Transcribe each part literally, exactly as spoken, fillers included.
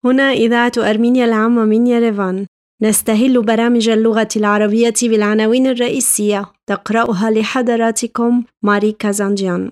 هنا إذاعة أرمينيا العامة من يريفان. نستهل برامج اللغة العربية بالعناوين الرئيسية. تقرأها لحضراتكم ماري كازانجيان.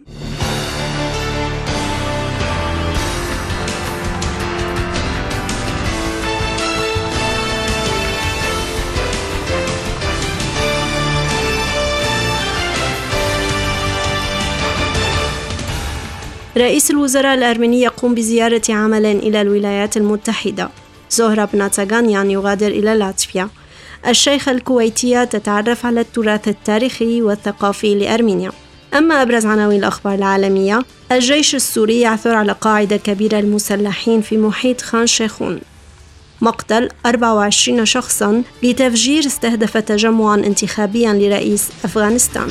رئيس الوزراء الأرميني يقوم بزيارة عمل إلى الولايات المتحدة. زهراب ناتاغانيان يغادر إلى لاتفيا. الشيخة الكويتية تتعرف على التراث التاريخي والثقافي لأرمينيا. أما أبرز عناوين الأخبار العالمية: الجيش السوري يعثر على قاعدة كبيرة المسلحين في محيط خان شيخون. مقتل أربعة وعشرين شخصاً بتفجير استهدف تجمعاً انتخابياً لرئيس أفغانستان.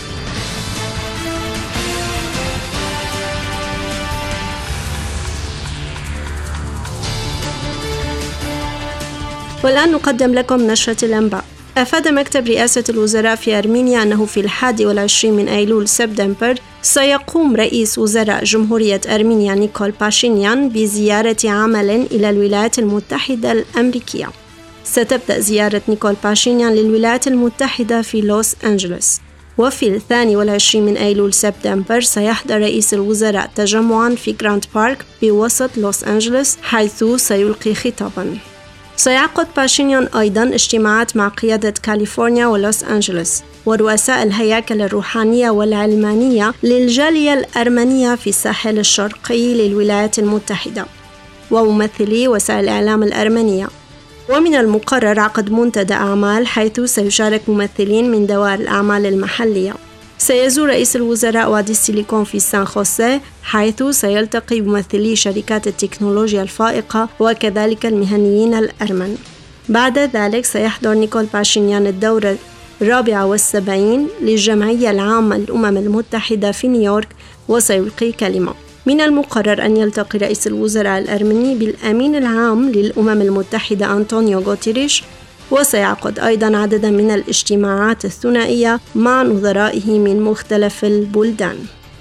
والآن نقدم لكم نشرة الأنباء. أفاد مكتب رئاسة الوزراء في أرمينيا أنه في الحادي والعشرين من أيلول سبتمبر سيقوم رئيس وزراء جمهورية أرمينيا نيكول باشينيان بزيارة عمل إلى الولايات المتحدة الأمريكية. ستبدأ زيارة نيكول باشينيان للولايات المتحدة في لوس أنجلوس. وفي الثاني والعشرين من أيلول سبتمبر سيحضر رئيس الوزراء تجمعاً في جراند بارك بوسط لوس أنجلوس، حيث سيلقي خطاباً. سيعقد باشينيان أيضاً اجتماعات مع قيادة كاليفورنيا ولوس أنجلوس ورؤساء الهياكل الروحانية والعلمانية للجالية الأرمنية في الساحل الشرقي للولايات المتحدة وممثلي وسائل الإعلام الأرمنية. ومن المقرر عقد منتدى أعمال حيث سيشارك ممثلين من دوائر الأعمال المحلية. سيزور رئيس الوزراء وادي السيليكون في سان خوسيه، حيث سيلتقي بممثلي شركات التكنولوجيا الفائقة وكذلك المهنيين الأرمن. بعد ذلك سيحضر نيكول باشينيان الدورة الرابعة والسبعين للجمعية العامة للأمم المتحدة في نيويورك وسيلقي كلمة. من المقرر أن يلتقي رئيس الوزراء الأرمني بالأمين العام للأمم المتحدة أنطونيو غوتيريش، وسيعقد أيضاً عدداً من الاجتماعات الثنائية مع نظرائه من مختلف البلدان.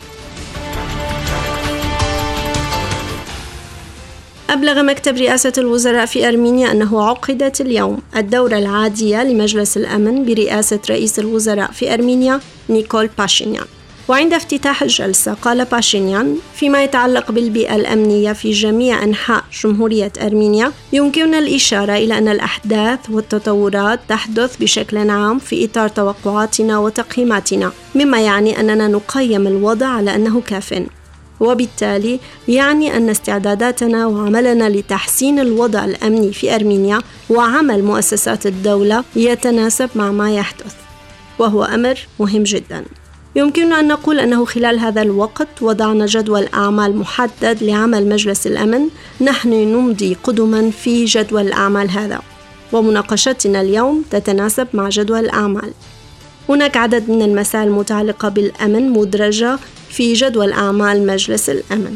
أبلغ مكتب رئاسة الوزراء في أرمينيا أنه عقدت اليوم الدورة العادية لمجلس الأمن برئاسة رئيس الوزراء في أرمينيا نيكول باشينيان. وعند افتتاح الجلسة قال باشينيان: فيما يتعلق بالبيئة الأمنية في جميع أنحاء جمهورية أرمينيا، يمكننا الإشارة إلى أن الأحداث والتطورات تحدث بشكل عام في إطار توقعاتنا وتقييماتنا، مما يعني أننا نقيم الوضع على أنه كاف، وبالتالي يعني أن استعداداتنا وعملنا لتحسين الوضع الأمني في أرمينيا وعمل مؤسسات الدولة يتناسب مع ما يحدث، وهو أمر مهم جداً. يمكننا أن نقول أنه خلال هذا الوقت وضعنا جدول أعمال محدد لعمل مجلس الأمن. نحن نمضي قدما في جدول الأعمال هذا، ومناقشتنا اليوم تتناسب مع جدول الأعمال. هناك عدد من المسائل المتعلقة بالأمن مدرجة في جدول أعمال مجلس الأمن.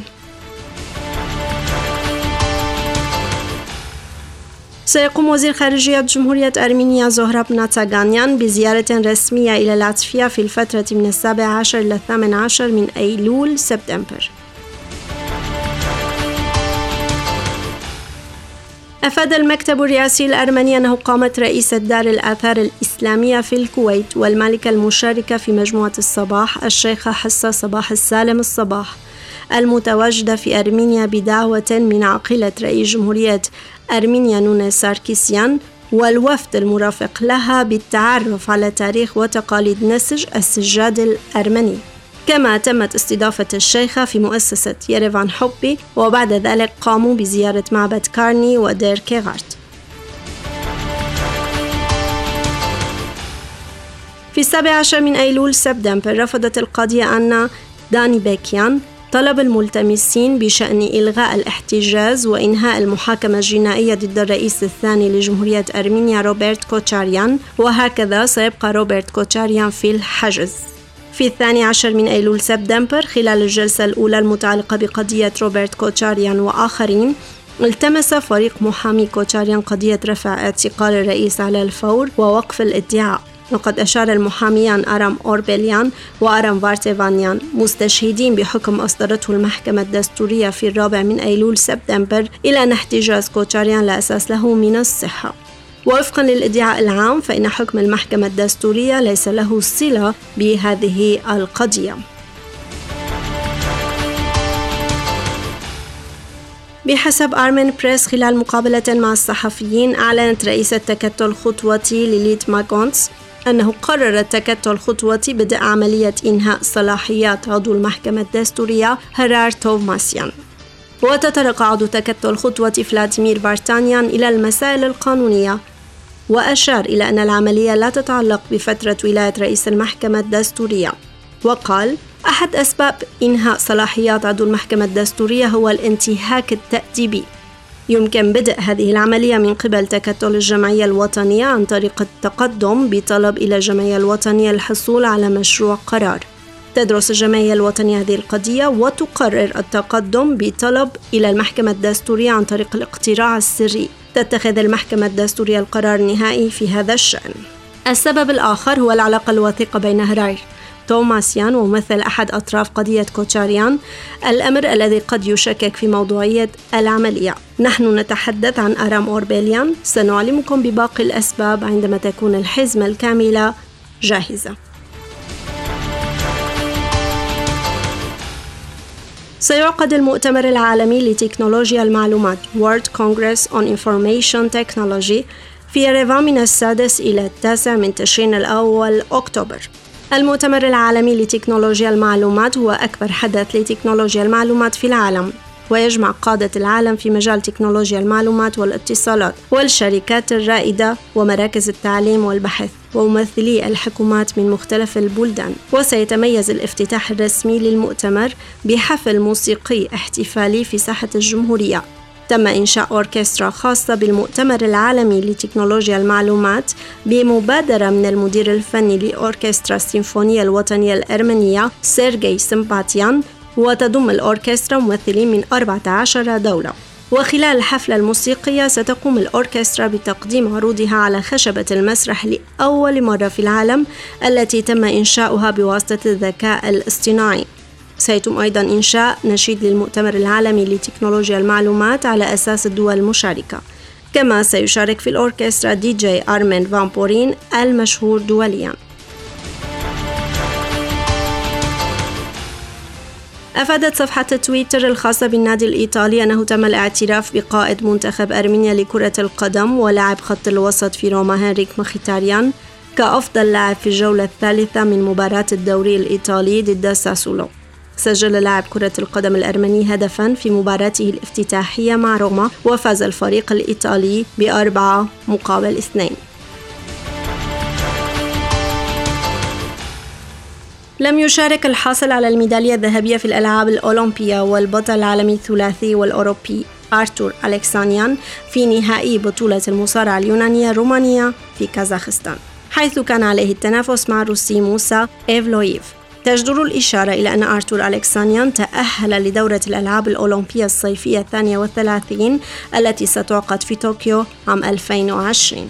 سيقوم وزير خارجية جمهورية أرمينيا زهراب ناتاغانيان بزيارة رسمية إلى لاتفيا في الفترة من السابع عشر إلى الثامن عشر من أيلول سبتمبر. أفاد المكتب الرئاسي الأرمني أنه قامت رئيسة دار الآثار الإسلامية في الكويت والملكة المشاركة في مجموعة الصباح الشيخة حصة صباح السالم الصباح المتواجدة في أرمينيا بدعوة من عقيلة رئيس جمهورية أرمينيا نوني ساركيسيان والوفد المرافق لها بالتعرف على تاريخ وتقاليد نسج السجاد الأرمني. كما تمت استضافة الشيخة في مؤسسة يريفان حبي، وبعد ذلك قاموا بزيارة معبد كارني ودير كيغارت. في السابع عشر من أيلول سبتمبر رفضت القاضية أنا داني بيكيان طلب الملتمسين بشأن إلغاء الاحتجاز وإنهاء المحاكمة الجنائية ضد الرئيس الثاني لجمهورية أرمينيا روبرت كوتشاريان، وهكذا سيبقى روبرت كوتشاريان في الحجز. في الثاني عشر من أيلول سبتمبر خلال الجلسة الأولى المتعلقة بقضية روبرت كوتشاريان وآخرين، التمس فريق محامي كوتشاريان قضية رفع اعتقال الرئيس على الفور ووقف الادعاء. وقد أشار المحاميان آرام أوربيليان وآرام فارتيفانيان مستشهدين بحكم أصدرته المحكمة الدستورية في الرابع من أيلول سبتمبر إلى أن احتجاز كوتشاريان لا أساس له من الصحة. ووفقا للادعاء العام فإن حكم المحكمة الدستورية ليس له صلة بهذه القضية. بحسب آرمين بريس، خلال مقابلة مع الصحفيين أعلنت رئيسة تكتل خطوتي ليليت ماغونتس أنه قرر التكتل خطوتي بدء عملية إنهاء صلاحيات عضو المحكمة الدستورية هرار توفماسيان. وتطرق عضو تكتل خطوتي فلاديمير فارتانيان إلى المسائل القانونية، وأشار إلى أن العملية لا تتعلق بفترة ولاية رئيس المحكمة الدستورية، وقال: أحد أسباب إنهاء صلاحيات عضو المحكمة الدستورية هو الانتهاك التأديبي. يمكن بدء هذه العملية من قبل تكتل الجمعية الوطنية عن طريق التقدم بطلب إلى الجمعية الوطنية الحصول على مشروع قرار. تدرس الجمعية الوطنية هذه القضية وتقرر التقدم بطلب إلى المحكمة الدستورية عن طريق الاقتراع السري. تتخذ المحكمة الدستورية القرار النهائي في هذا الشأن. السبب الآخر هو العلاقة الوثيقة بين هرار توفماسيان وممثل أحد أطراف قضية كوتشاريان، الأمر الذي قد يشكك في موضوعية العملية. نحن نتحدث عن آرام أوربيليان، سنعلمكم بباقي الأسباب عندما تكون الحزمة الكاملة جاهزة. سيعقد المؤتمر العالمي لتكنولوجيا المعلومات World Congress on Information Technology في يريفان من السادس إلى التاسع من تشرين الأول أكتوبر. المؤتمر العالمي لتكنولوجيا المعلومات هو أكبر حدث لتكنولوجيا المعلومات في العالم، ويجمع قادة العالم في مجال تكنولوجيا المعلومات والاتصالات والشركات الرائدة ومراكز التعليم والبحث وممثلي الحكومات من مختلف البلدان. وسيتميز الافتتاح الرسمي للمؤتمر بحفل موسيقي احتفالي في ساحة الجمهورية. تم إنشاء أوركسترا خاصة بالمؤتمر العالمي لتكنولوجيا المعلومات بمبادرة من المدير الفني لأوركسترا السيمفونية الوطنية الأرمنية سيرجي سمباتيان، وتضم الأوركسترا ممثلين من أربعة عشر دولة. وخلال الحفلة الموسيقية ستقوم الأوركسترا بتقديم عروضها على خشبة المسرح لأول مرة في العالم، التي تم إنشاؤها بواسطة الذكاء الاصطناعي. سيتم أيضاً إنشاء نشيد للمؤتمر العالمي لتكنولوجيا المعلومات على أساس الدول المشاركة. كما سيشارك في الأوركسترا دي جي آرمين فان بورين المشهور دولياً. أفادت صفحة تويتر الخاصة بالنادي الإيطالي أنه تم الاعتراف بقائد منتخب أرمينيا لكرة القدم ولاعب خط الوسط في روما هنريك مخيتاريان كأفضل لاعب في الجولة الثالثة من مباراة الدوري الإيطالي ضد ساسولو. سجل لاعب كرة القدم الأرمني هدفاً في مباراته الافتتاحية مع روما، وفاز الفريق الإيطالي بأربعة مقابل اثنين. لم يشارك الحاصل على الميدالية الذهبية في الألعاب الأولمبية والبطل العالمي الثلاثي والأوروبي أرتور ألكسانيان في نهائي بطولة المصارعة اليونانية رومانيا في كازاخستان، حيث كان عليه التنافس مع الروسي موسى إيفلويف. تجدر الإشارة إلى أن أرتور ألكسانيان تأهل لدورة الألعاب الأولمبية الصيفية الثانية والثلاثين التي ستعقد في طوكيو عام ألفين وعشرين.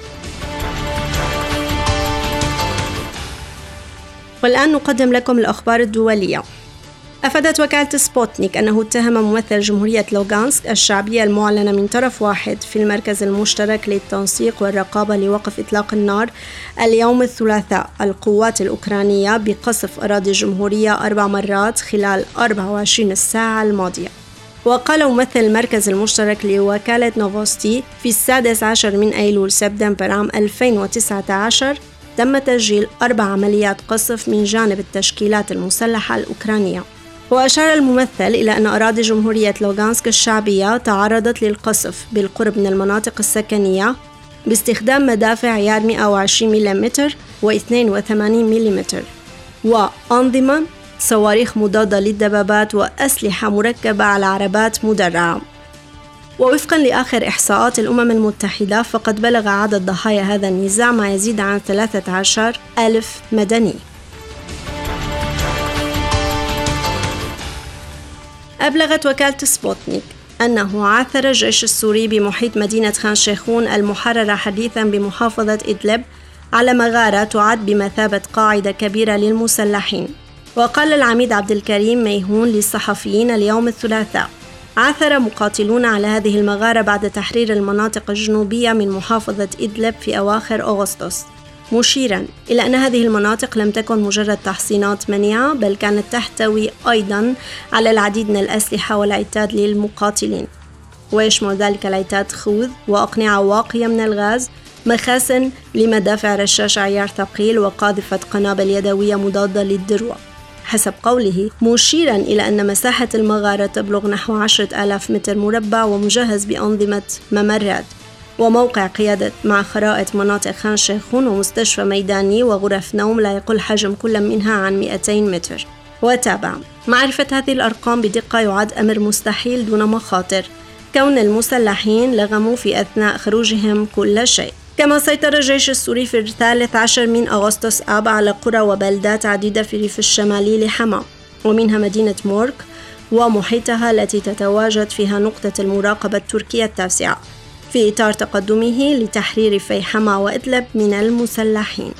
والآن نقدم لكم الأخبار الدولية. أفادت وكالة سبوتنيك أنه اتهم ممثل جمهورية لوغانسك الشعبية المعلنة من طرف واحد في المركز المشترك للتنسيق والرقابة لوقف إطلاق النار اليوم الثلاثاء القوات الأوكرانية بقصف أراضي الجمهورية أربع مرات خلال أربع وعشرين ساعة الماضية. وقال ممثل المركز المشترك لوكالة نوفوستي في السادس عشر من أيلول سبتمبر عام ألفين وتسعة عشر تم تسجيل أربع عمليات قصف من جانب التشكيلات المسلحة الأوكرانية. وأشار الممثل إلى أن أراضي جمهورية لوغانسك الشعبية تعرضت للقصف بالقرب من المناطق السكنية باستخدام مدافع عيار مئة وعشرين ملم واثنين وثمانين ملم وأنظمة صواريخ مضادة للدبابات وأسلحة مركبة على عربات مدرعة. ووفقاً لآخر إحصاءات الأمم المتحدة فقد بلغ عدد ضحايا هذا النزاع ما يزيد عن ثلاثة عشر ألف مدني. أبلغت وكالة سبوتنيك أنه عثر الجيش السوري بمحيط مدينة خان شيخون المحررة حديثاً بمحافظة إدلب على مغارة تعد بمثابة قاعدة كبيرة للمسلحين. وقال العميد عبد الكريم ميهون للصحفيين اليوم الثلاثاء: عثر مقاتلون على هذه المغارة بعد تحرير المناطق الجنوبية من محافظة إدلب في أواخر أغسطس، مشيراً إلى أن هذه المناطق لم تكن مجرد تحصينات منيعة، بل كانت تحتوي أيضاً على العديد من الأسلحة والعتاد للمقاتلين، ويشمل ذلك العتاد خوذ وأقنعة واقية من الغاز، مخازن لمدافع رشاش عيار ثقيل، وقاذفة قنابل يدوية مضادة للذروة، حسب قوله، مشيراً إلى أن مساحة المغارة تبلغ نحو عشرة آلاف متر مربع ومجهز بأنظمة ممرات وموقع قيادة مع خرائط مناطق خان شيخون ومستشفى ميداني وغرف نوم لا يقل حجم كل منها عن مئتين متر. وتابع: معرفة هذه الأرقام بدقة يعد أمر مستحيل دون مخاطر، كون المسلحين لغموا في أثناء خروجهم كل شيء. كما سيطر الجيش السوري في الثالث عشر من أغسطس آب على قرى وبلدات عديدة في الريف الشمالي لحما، ومنها مدينة مورك ومحيطها التي تتواجد فيها نقطة المراقبة التركية التاسعة، في إطار تقدمه لتحرير في حما وإدلب من المسلحين.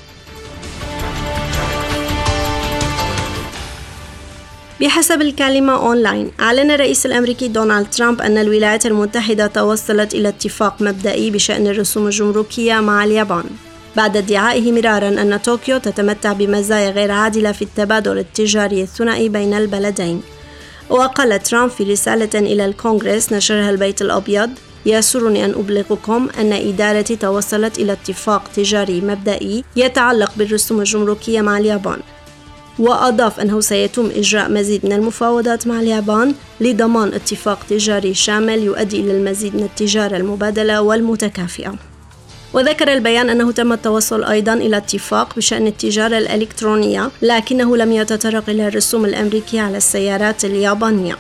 بحسب الكلمة أونلاين، أعلن الرئيس الأمريكي دونالد ترامب أن الولايات المتحدة توصلت إلى اتفاق مبدئي بشأن الرسوم الجمركية مع اليابان، بعد ادعائه مرارا أن طوكيو تتمتع بمزايا غير عادلة في التبادل التجاري الثنائي بين البلدين. وقال ترامب في رسالة إلى الكونغرس نشرها البيت الأبيض: يسرني أن أبلغكم أن إدارتي توصلت إلى اتفاق تجاري مبدئي يتعلق بالرسوم الجمركية مع اليابان. وأضاف أنه سيتم إجراء مزيد من المفاوضات مع اليابان لضمان اتفاق تجاري شامل يؤدي إلى المزيد من التجارة المبادلة والمتكافئة. وذكر البيان أنه تم التوصل أيضاً إلى اتفاق بشأن التجارة الإلكترونية، لكنه لم يتطرق إلى الرسوم الأمريكية على السيارات اليابانية.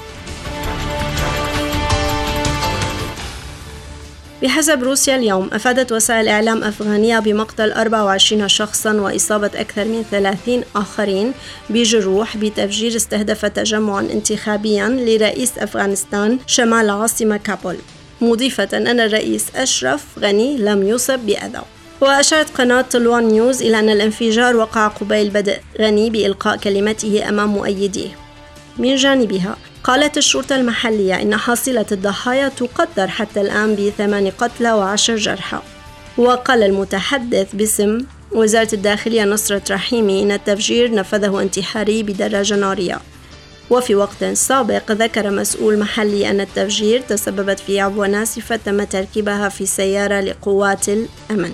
بحسب روسيا اليوم، أفادت وسائل إعلام أفغانية بمقتل أربعة وعشرين شخصاً وإصابة أكثر من ثلاثين آخرين بجروح بتفجير استهدف تجمعاً انتخابياً لرئيس أفغانستان شمال العاصمة كابول، مضيفة أن الرئيس أشرف غني لم يصب بأذى. وأشارت قناة طلوان نيوز إلى أن الانفجار وقع قبيل بدء غني بإلقاء كلمته أمام مؤيديه. من جانبها، قالت الشرطة المحلية إن حصيلة الضحايا تقدر حتى الآن بثمان قتلى وعشر جرحى. وقال المتحدث باسم وزارة الداخلية نصرت رحيمي إن التفجير نفذه انتحاري بدراجة نارية. وفي وقت سابق ذكر مسؤول محلي أن التفجير تسببت في عبوة ناسفة تم تركيبها في سيارة لقوات الأمن.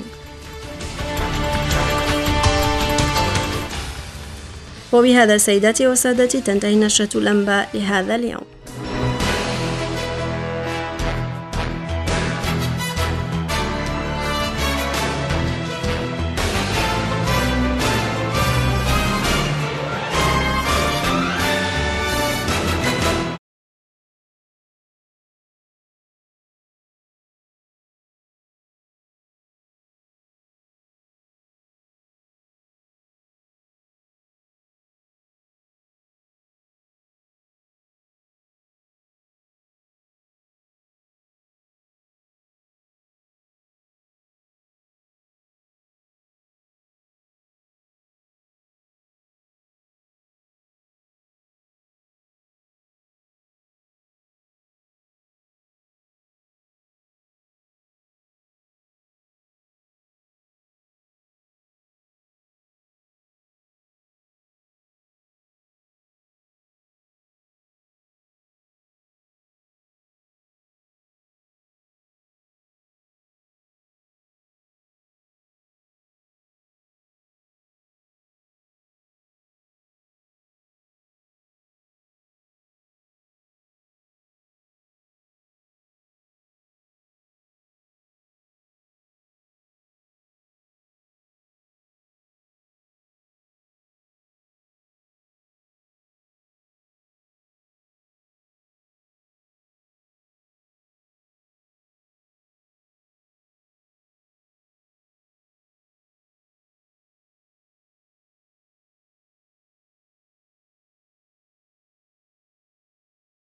وبهذا سيداتي وسادتي تنتهي نشرة الأنباء لهذا اليوم.